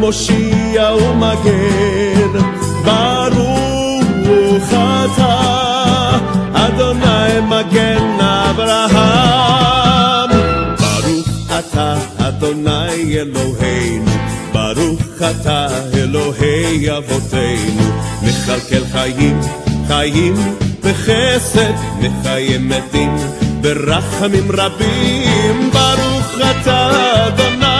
מושיע ומגן, ברוך אתה אדוני מגן אברהם. ברוך אתה אדוני אלוהינו, ברוך אתה אלוהי אבותינו, מכלכל חיים חיים בחסד, מחיים מתים ברחמים רבים. ברוך אתה אדוני